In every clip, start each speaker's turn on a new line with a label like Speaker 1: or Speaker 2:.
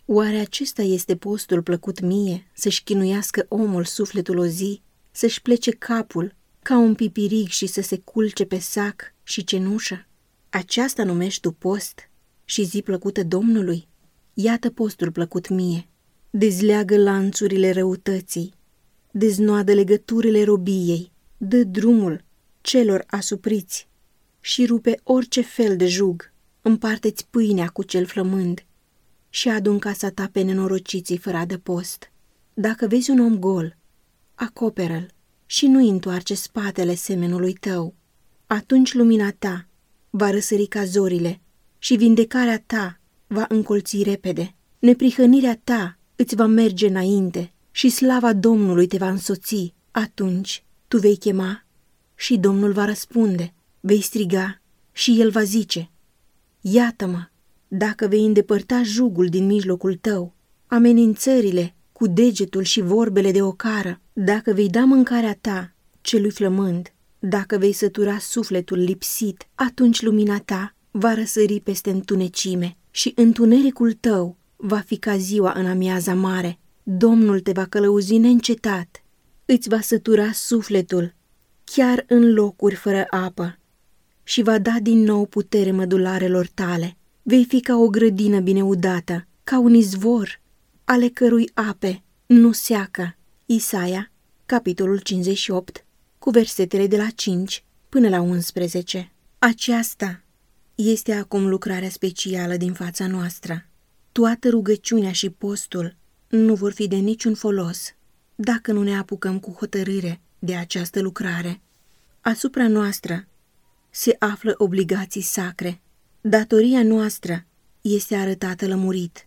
Speaker 1: Oare acesta este postul plăcut mie, să-și chinuiască omul sufletul o zi, să-și plece capul ca un pipirig și să se culce pe sac și cenușă? Aceasta numești tu post și zi plăcută Domnului? Iată postul plăcut mie. Dezleagă lanțurile răutății, deznoadă legăturile robiei, dă drumul celor asupriți și rupe orice fel de jug, împarte-ți pâinea cu cel flămând și adu-n casa ta pe nenorociții fără adăpost. Dacă vezi un om gol, acoperă-l și nu-i întoarce spatele semenului tău. Atunci lumina ta va răsări ca zorile și vindecarea ta va încolți repede. Neprihănirea ta îți va merge înainte și slava Domnului te va însoți. Atunci tu vei chema și Domnul va răspunde. Vei striga și El va zice: iată-mă. Dacă vei îndepărta jugul din mijlocul tău, amenințările cu degetul și vorbele de ocară, dacă vei da mâncarea ta celui flămând, dacă vei sătura sufletul lipsit, atunci lumina ta va răsări peste întunecime și întunericul tău va fi ca ziua în amiaza mare. Domnul te va călăuzi neîncetat, îți va sătura sufletul chiar în locuri fără apă și va da din nou putere mădularelor tale. Vei fi ca o grădină bine udată, ca un izvor ale cărui ape nu seacă. Isaia, capitolul 58, cu versetele de la 5 până la 11. Aceasta este acum lucrarea specială din fața noastră. Toată rugăciunea și postul nu vor fi de niciun folos dacă nu ne apucăm cu hotărâre de această lucrare. Asupra noastră se află obligații sacre. Datoria noastră este arătată lămurit.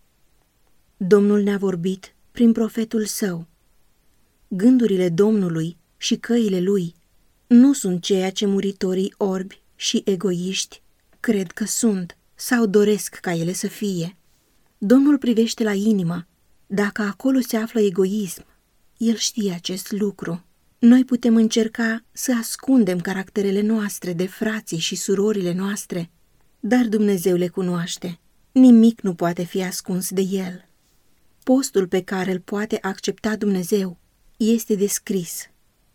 Speaker 1: Domnul ne-a vorbit prin profetul său. Gândurile Domnului și căile lui nu sunt ceea ce muritorii orbi și egoiști cred că sunt sau doresc ca ele să fie. Domnul privește la inimă. Dacă acolo se află egoism, El știe acest lucru. Noi putem încerca să ascundem caracterele noastre de frații și surorile noastre, dar Dumnezeu le cunoaște. Nimic nu poate fi ascuns de El. Postul pe care îl poate accepta Dumnezeu este descris.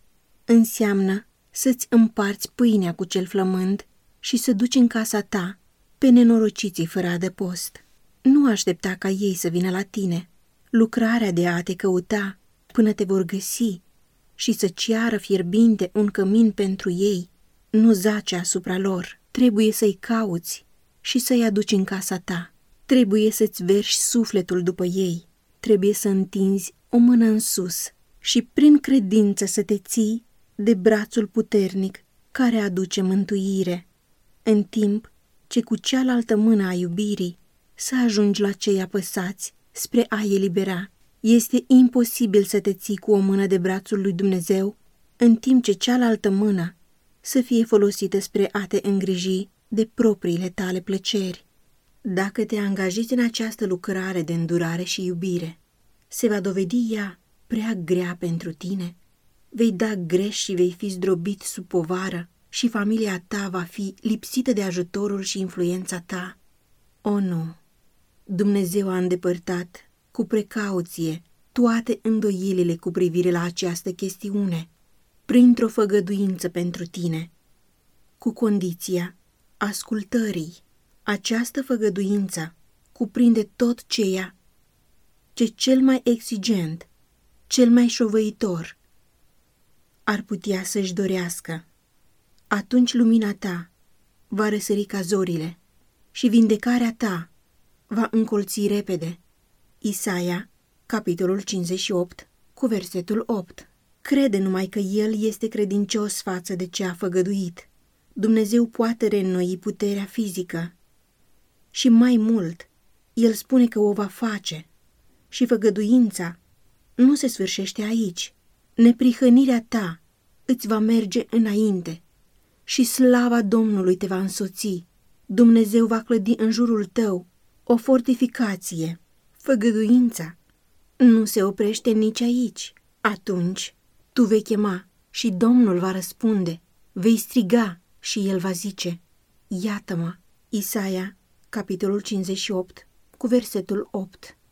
Speaker 1: Înseamnă să-ți împarți pâinea cu cel flămând și să duci în casa ta pe nenorociții fără adăpost. Nu aștepta ca ei să vină la tine. Lucrarea de a te căuta până te vor găsi și să ceară fierbinte un cămin pentru ei nu zace asupra lor. Trebuie să-i cauți și să-i aduci în casa ta. Trebuie să-ți verși sufletul după ei. Trebuie să întinzi o mână în sus și prin credință să te ții de brațul puternic care aduce mântuire, în timp ce cu cealaltă mână a iubirii să ajungi la cei apăsați spre a-i elibera. Este imposibil să te ții cu o mână de brațul lui Dumnezeu, în timp ce cealaltă mână să fie folosită spre a te îngriji de propriile tale plăceri. Dacă te angajezi în această lucrare de îndurare și iubire, se va dovedi ea prea grea pentru tine. Vei da greș și vei fi zdrobit sub povară și familia ta va fi lipsită de ajutorul și influența ta. O, nu! Dumnezeu a îndepărtat cu precauție toate îndoielile cu privire la această chestiune, printr-o făgăduință pentru tine, cu condiția ascultării. Această făgăduință cuprinde tot ceea ce cel mai exigent, cel mai șovăitor ar putea să-și dorească. Atunci lumina ta va răsări ca zorile și vindecarea ta va încolți repede. Isaia, capitolul 58, cu versetul 8. Crede numai că El este credincios față de ce a făgăduit. Dumnezeu poate reînnoi puterea fizică. Și mai mult, El spune că o va face. Și făgăduința nu se sfârșește aici. Neprihănirea ta îți va merge înainte și slava Domnului te va însoți. Dumnezeu va clădi în jurul tău o fortificație. Făgăduința nu se oprește nici aici. Atunci tu vei chema și Domnul va răspunde. Vei striga și El va zice: iată-mă. Isaia, capitolul 58, cu versetul 8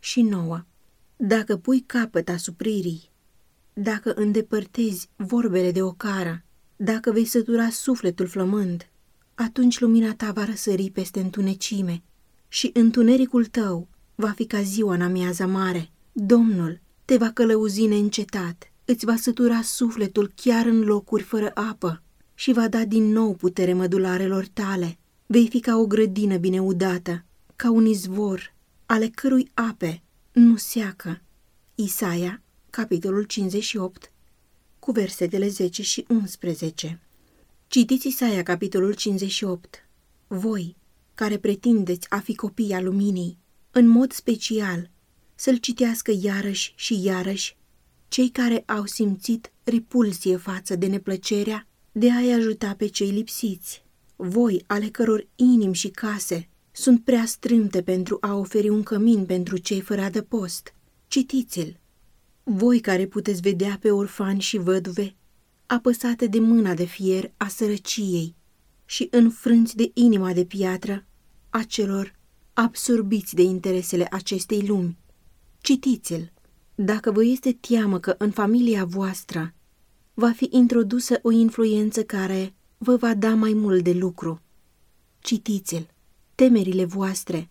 Speaker 1: și 9. Dacă pui capăt asupririi, dacă îndepărtezi vorbele de ocară, dacă vei sătura sufletul flămând, atunci lumina ta va răsări peste întunecime și întunericul tău va fi ca ziua în amiaza mare. Domnul te va călăuzi neîncetat, îți va sătura sufletul chiar în locuri fără apă și va da din nou putere mădularelor tale. Vei fi ca o grădină bine udată, ca un izvor, ale cărui ape nu seacă. Isaia, capitolul 58, cu versetele 10 și 11. Citiți Isaia, capitolul 58. Voi, care pretindeți a fi copii al luminii, în mod special, să-l citească iarăși și iarăși cei care au simțit repulsie față de neplăcerea de a-i ajuta pe cei lipsiți. Voi, ale căror inimi și case sunt prea strâmte pentru a oferi un cămin pentru cei fără adăpost, citiți-l. Voi care puteți vedea pe orfani și văduve, apăsate de mâna de fier a sărăciei și înfrânți de inima de piatră a celor absorbiți de interesele acestei lumi, citiți-l. Dacă vă este teamă că în familia voastră va fi introdusă o influență care vă va da mai mult de lucru, citiți-l. Temerile voastre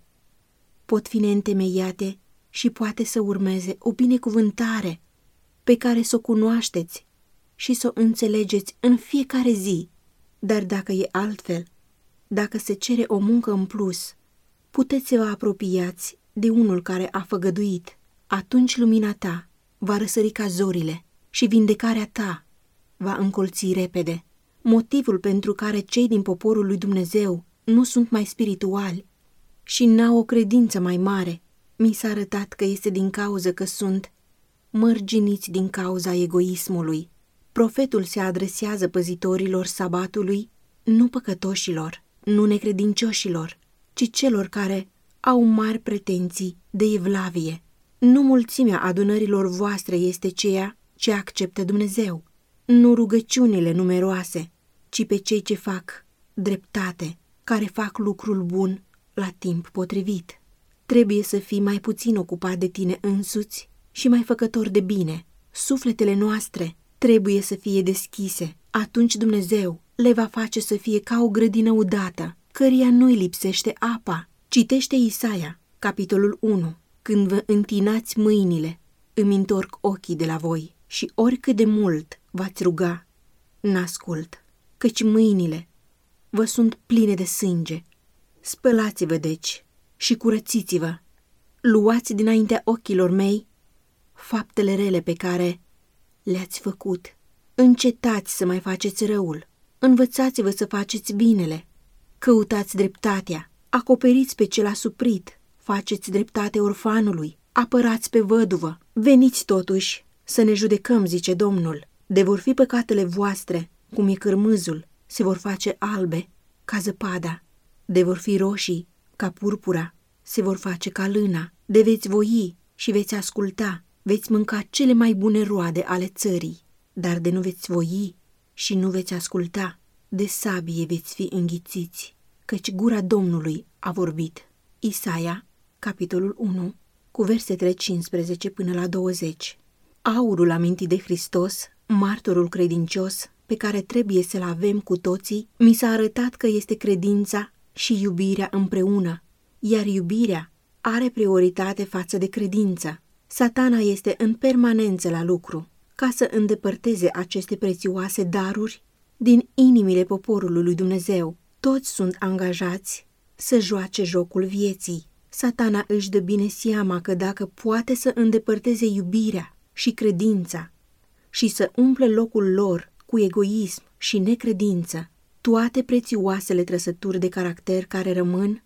Speaker 1: pot fi neîntemeiate și poate să urmeze o binecuvântare pe care să o cunoașteți și să o înțelegeți în fiecare zi. Dar dacă e altfel, dacă se cere o muncă în plus, puteți să vă apropiați de unul care a făgăduit. Atunci lumina ta va răsări ca zorile și vindecarea ta va încolți repede. Motivul pentru care cei din poporul lui Dumnezeu nu sunt mai spirituali și n-au o credință mai mare, mi s-a arătat că este din cauza că sunt mărginiți din cauza egoismului. Profetul se adresează păzitorilor sabatului, nu păcătoșilor, nu necredincioșilor, ci celor care au mari pretenții de evlavie. Nu mulțimea adunărilor voastre este ceea ce acceptă Dumnezeu, nu rugăciunile numeroase, ci pe cei ce fac dreptate, care fac lucrul bun la timp potrivit. Trebuie să fii mai puțin ocupat de tine însuți și mai făcător de bine. Sufletele noastre trebuie să fie deschise. Atunci Dumnezeu le va face să fie ca o grădină udată, căreia nu-i lipsește apa. Citește Isaia, capitolul 1. Când vă întinați mâinile, îmi întorc ochii de la voi și oricât de mult v-ați ruga, n-ascult, căci mâinile vă sunt pline de sânge. Spălați-vă deci și curățiți-vă. Luați dinaintea ochilor mei faptele rele pe care le-ați făcut. Încetați să mai faceți răul. Învățați-vă să faceți binele. Căutați dreptatea. Acoperiți pe cel asuprit. Faceți dreptate orfanului. Apărați pe văduvă. Veniți totuși să ne judecăm, zice Domnul. De vor fi păcatele voastre, cum e cârmâzul, se vor face albe ca zăpada. De vor fi roșii ca purpura, se vor face ca lâna. De veți voi și veți asculta, veți mânca cele mai bune roade ale țării. Dar de nu veți voi și nu veți asculta, de sabie veți fi înghițiți, căci gura Domnului a vorbit. Isaia, capitolul 1, cu versetele 15 până la 20. Aurul amintit de Hristos, martorul credincios, pe care trebuie să-l avem cu toții, mi s-a arătat că este credința și iubirea împreună, iar iubirea are prioritate față de credință. Satana este în permanență la lucru ca să îndepărteze aceste prețioase daruri din inimile poporului lui Dumnezeu. Toți sunt angajați să joace jocul vieții. Satana își dă bine seama că dacă poate să îndepărteze iubirea și credința și să umple locul lor cu egoism și necredință, toate prețioasele trăsături de caracter care rămân,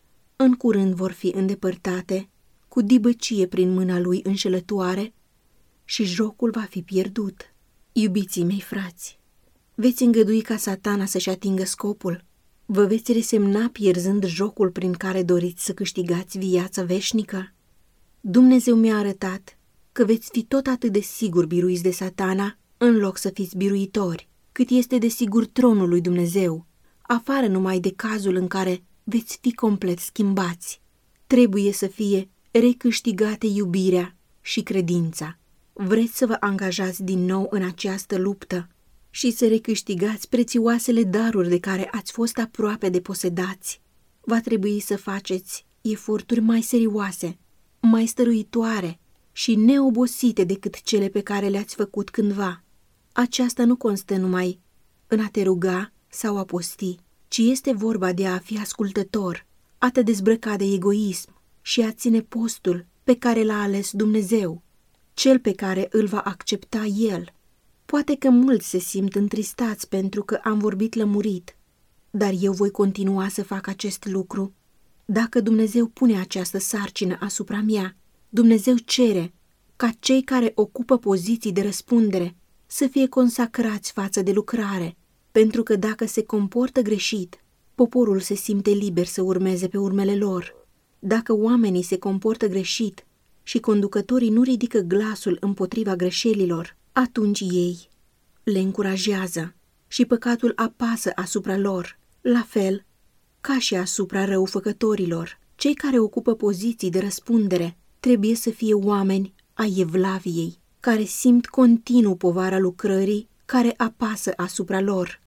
Speaker 1: în curând vor fi îndepărtate cu dibăcie prin mâna lui înșelătoare și jocul va fi pierdut. Iubiții mei frați, veți îngădui ca Satana să-și atingă scopul? Vă veți resemna pierzând jocul prin care doriți să câștigați viața veșnică? Dumnezeu mi-a arătat că veți fi tot atât de sigur biruiți de Satana în loc să fiți biruitori, cât este de sigur tronul lui Dumnezeu, afară numai de cazul în care veți fi complet schimbați. Trebuie să fie recâștigate iubirea și credința. Vreți să vă angajați din nou în această luptă și să recâștigați prețioasele daruri de care ați fost aproape de posedați. Va trebui să faceți eforturi mai serioase, mai stăruitoare și neobosite decât cele pe care le-ați făcut cândva. Aceasta nu constă numai în a te ruga sau a posti, ci este vorba de a fi ascultător, a te dezbrăca de egoism și a ține postul pe care l-a ales Dumnezeu, cel pe care îl va accepta El. Poate că mulți se simt întristați pentru că am vorbit lămurit, dar eu voi continua să fac acest lucru. Dacă Dumnezeu pune această sarcină asupra mea, Dumnezeu cere ca cei care ocupă poziții de răspundere să fie consacrați față de lucrare, pentru că dacă se comportă greșit, poporul se simte liber să urmeze pe urmele lor. Dacă oamenii se comportă greșit și conducătorii nu ridică glasul împotriva greșelilor, atunci ei le încurajează și păcatul apasă asupra lor, la fel ca și asupra răufăcătorilor. Cei care ocupă poziții de răspundere trebuie să fie oameni ai evlaviei, care simt continuu povara lucrării care apasă asupra lor.